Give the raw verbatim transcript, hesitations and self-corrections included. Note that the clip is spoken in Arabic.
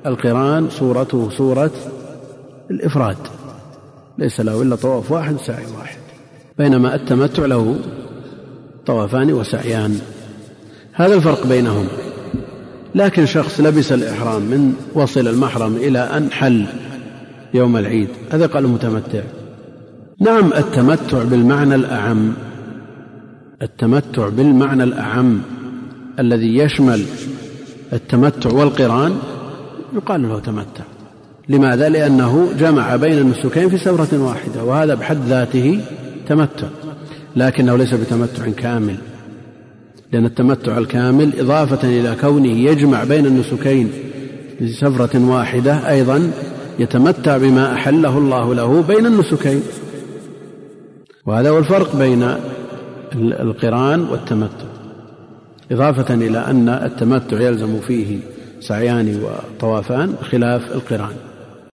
القران صورته صورة الإفراد، ليس له إلا طواف واحد سعي واحد، بينما التمتع له طوافان وسعيان. هذا الفرق بينهم. لكن شخص لبس الإحرام من وصل المحرم إلى أن حل يوم العيد، هذا قال متمتع. نعم، التمتع بالمعنى الأعم، التمتع بالمعنى الأعم الذي يشمل التمتع والقران يقال له تمتع. لماذا؟ لأنه جمع بين النسكين في سفرة واحدة، وهذا بحد ذاته تمتع، لكنه ليس بتمتع كامل، لأن التمتع الكامل إضافة إلى كونه يجمع بين النسكين في سفرة واحدة أيضا يتمتع بما أحله الله له بين النسكين، وهذا هو الفرق بين القران والتمتع، إضافة إلى أن التمتع يلزم فيه سعيان وطوافان خلاف القران.